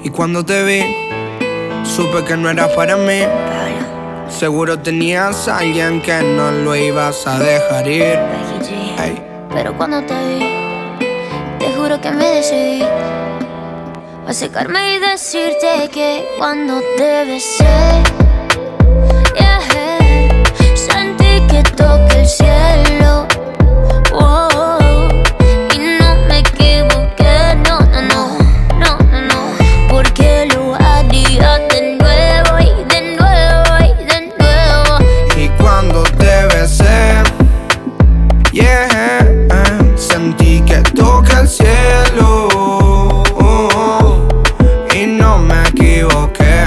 Y cuando te vi, supe que no era para mí. Seguro tenías a alguien que no lo ibas a dejar ir. Hey. Pero cuando te vi, te juro que me decidí a acercarme y decirte que cuando te besé, sentí que toqué el cielo. Y no me equivoqué, no, porque lo haría de nuevo y de nuevo y de nuevo. Y cuando te besé, sentí que toqué el cielo. Y no me equivoqué,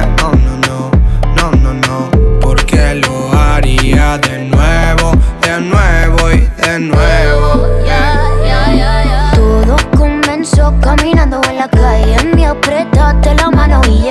no, porque lo haría de nuevo y de nuevo. Todo comenzó caminando en la calle, me apretaste la mano y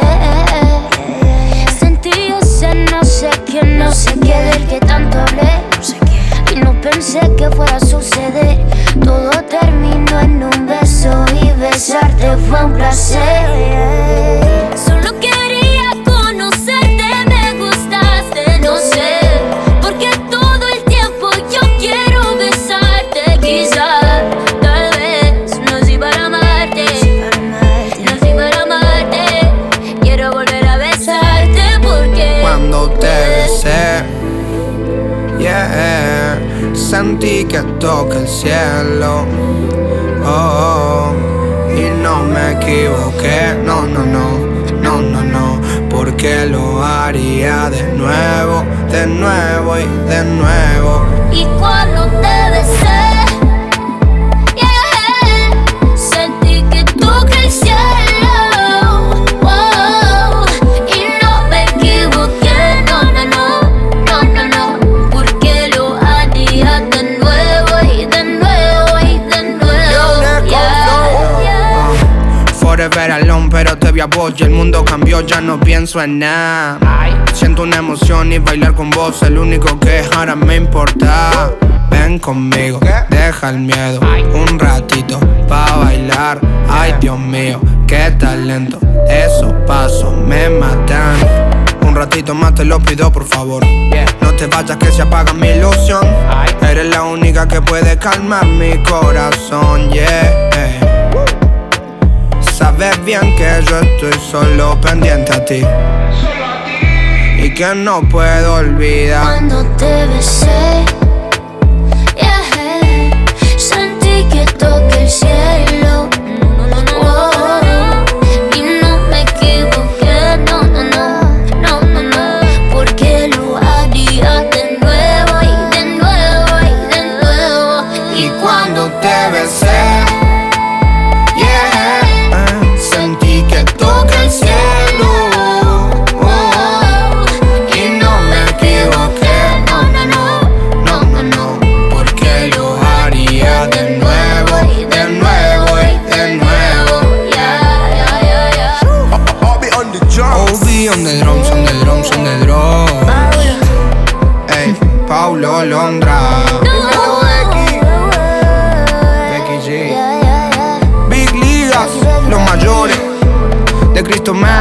sentí ese no sé qué del que tanto hablé. Y no pensé que fuera a suceder. Todo terminó en un beso y besarte fue un placer. Solo quería conocerte, me gustaste, no sé, porque todo el tiempo yo quiero besarte. Quizás, tal vez, nací para amarte, nací para amarte. Quiero volver a besarte porque cuando te besé, sentí que toqué el cielo. Y no me equivoqué, no, porque lo haría de nuevo y de nuevo. Y cuando te besé, sentí que toqué el cielo. Y no me equivoqué, no, porque lo haría de nuevo y de nuevo y de nuevo. Forever alone, pero te vi a vos y el mundo cambió, ya no pienso en nada. Siento una emoción y bailar con vos es lo único que ahora me importa. Ven conmigo, deja el miedo, un ratito pa' bailar. Ay, Dios mío, qué talento, esos pasos me matan. Un ratito más te lo pido, por favor. No te vayas que se apaga mi ilusión. Eres la única que puede calmar mi corazón, Sabes bien que yo estoy solo pendiente a ti y que no puedo olvidar. Cuando te besé, sentí que toqué el cielo. Y no me equivoqué, no, porque lo haría de nuevo y de nuevo y de nuevo. Y cuando te besé, sentí que toqué el cielo. Y no me equivoqué, no, porque lo haría de nuevo y de nuevo y de nuevo. Obi on the drums, on the drums, on the drums. Ey, Paulo Londra, Becky G, Big Ligas, los mayores de Cristo Man.